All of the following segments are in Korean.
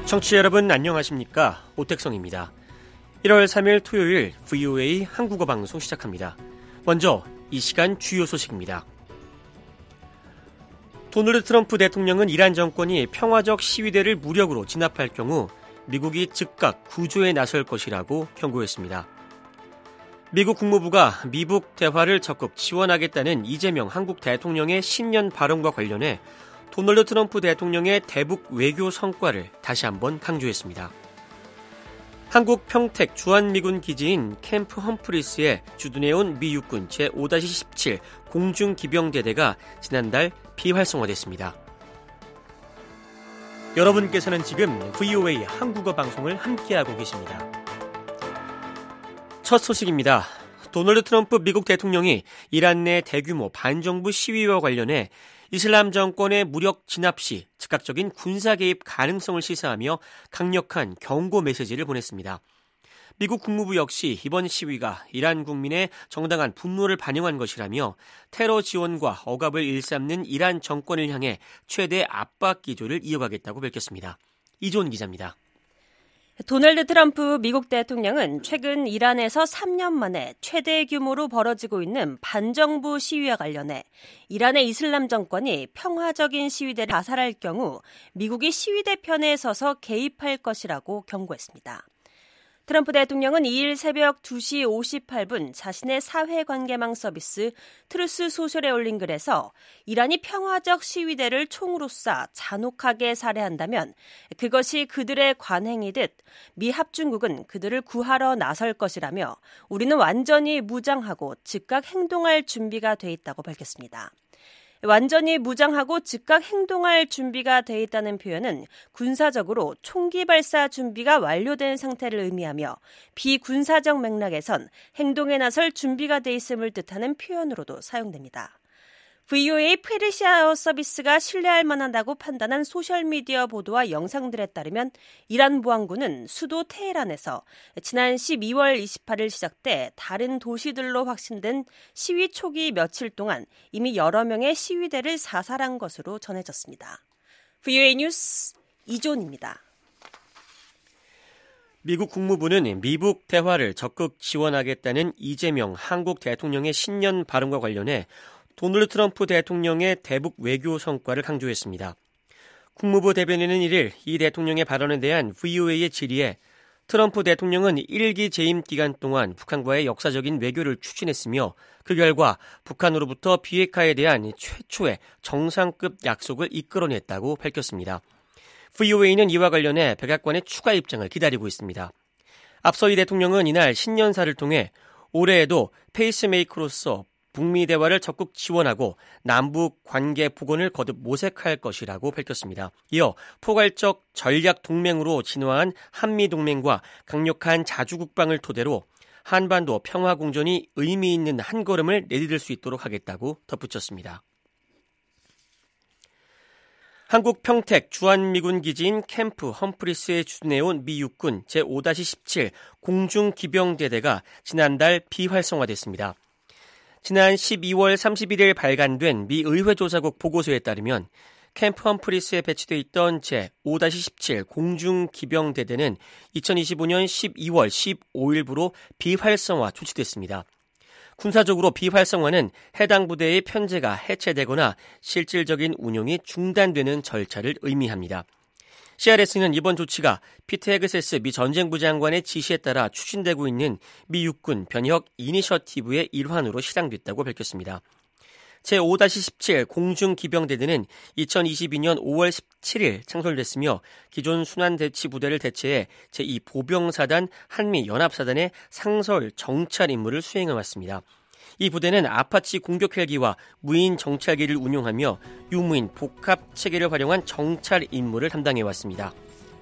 청취자 여러분 안녕하십니까? 오택성입니다. 1월 3일 토요일 VOA 한국어 방송 시작합니다. 먼저 이 시간 주요 소식입니다. 도널드 트럼프 대통령은 이란 정권이 평화적 시위대를 무력으로 진압할 경우 미국이 즉각 구조에 나설 것이라고 경고했습니다. 미국 국무부가 미북 대화를 적극 지원하겠다는 이재명 한국 대통령의 신년 발언과 관련해 도널드 트럼프 대통령의 대북 외교 성과를 다시 한번 강조했습니다. 한국 평택 주한미군 기지인 캠프 험프리스에 주둔해온 미 육군 제5-17 공중기병대대가 지난달 비활성화됐습니다. 여러분께서는 지금 VOA 한국어 방송을 함께하고 계십니다. 첫 소식입니다. 도널드 트럼프 미국 대통령이 이란 내 대규모 반정부 시위와 관련해 이슬람 정권의 무력 진압 시 즉각적인 군사 개입 가능성을 시사하며 강력한 경고 메시지를 보냈습니다. 미국 국무부 역시 이번 시위가 이란 국민의 정당한 분노를 반영한 것이라며 테러 지원과 억압을 일삼는 이란 정권을 향해 최대 압박 기조를 이어가겠다고 밝혔습니다. 이존 기자입니다. 도널드 트럼프 미국 대통령은 최근 이란에서 3년 만에 최대 규모로 벌어지고 있는 반정부 시위와 관련해 이란의 이슬람 정권이 평화적인 시위대를 자살할 경우 미국이 시위대 편에 서서 개입할 것이라고 경고했습니다. 트럼프 대통령은 2일 새벽 2시 58분 자신의 사회관계망 서비스 트루스 소셜에 올린 글에서 이란이 평화적 시위대를 총으로 쏴 잔혹하게 살해한다면 그것이 그들의 관행이듯 미 합중국은 그들을 구하러 나설 것이라며 우리는 완전히 무장하고 즉각 행동할 준비가 돼 있다고 밝혔습니다. 완전히 무장하고 즉각 행동할 준비가 돼 있다는 표현은 군사적으로 총기 발사 준비가 완료된 상태를 의미하며 비군사적 맥락에선 행동에 나설 준비가 돼 있음을 뜻하는 표현으로도 사용됩니다. VOA 페르시아어 서비스가 신뢰할 만하다고 판단한 소셜미디어 보도와 영상들에 따르면 이란 보안군은 수도 테헤란에서 지난 12월 28일 시작돼 다른 도시들로 확산된 시위 초기 며칠 동안 이미 여러 명의 시위대를 사살한 것으로 전해졌습니다. VOA 뉴스 이존입니다. 미국 국무부는 미북 대화를 적극 지원하겠다는 이재명 한국 대통령의 신년 발언과 관련해 도널드 트럼프 대통령의 대북 외교 성과를 강조했습니다. 국무부 대변인은 1일 이 대통령의 발언에 대한 VOA의 질의에 트럼프 대통령은 1기 재임 기간 동안 북한과의 역사적인 외교를 추진했으며 그 결과 북한으로부터 비핵화에 대한 최초의 정상급 약속을 이끌어냈다고 밝혔습니다. VOA는 이와 관련해 백악관의 추가 입장을 기다리고 있습니다. 앞서 이 대통령은 이날 신년사를 통해 올해에도 페이스메이커로서 북미 대화를 적극 지원하고 남북 관계 복원을 거듭 모색할 것이라고 밝혔습니다. 이어 포괄적 전략 동맹으로 진화한 한미 동맹과 강력한 자주 국방을 토대로 한반도 평화 공존이 의미 있는 한 걸음을 내디딜 수 있도록 하겠다고 덧붙였습니다. 한국 평택 주한미군 기지인 캠프 험프리스에 주둔해온 미 육군 제5-17 공중기병대대가 지난달 비활성화됐습니다. 지난 12월 31일 발간된 미 의회조사국 보고서에 따르면 캠프 험프리스에 배치돼 있던 제5-17 공중기병대대는 2025년 12월 15일부로 비활성화 조치됐습니다. 군사적으로 비활성화는 해당 부대의 편제가 해체되거나 실질적인 운용이 중단되는 절차를 의미합니다. CRS는 이번 조치가 피트 헤그세스 미 전쟁부 장관의 지시에 따라 추진되고 있는 미 육군 변혁 이니셔티브의 일환으로 시작됐다고 밝혔습니다. 제5-17 공중기병대대는 2022년 5월 17일 창설됐으며 기존 순환대치부대를 대체해 제2보병사단 한미연합사단의 상설 정찰 임무를 수행해왔습니다. 이 부대는 아파치 공격 헬기와 무인 정찰기를 운용하며 유무인 복합 체계를 활용한 정찰 임무를 담당해왔습니다.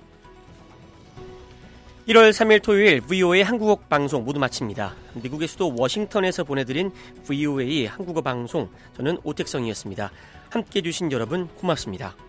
1월 3일 토요일 VOA 한국어 방송 모두 마칩니다. 미국의 수도 워싱턴에서 보내드린 VOA 한국어 방송, 저는 오택성이었습니다. 함께해 주신 여러분 고맙습니다.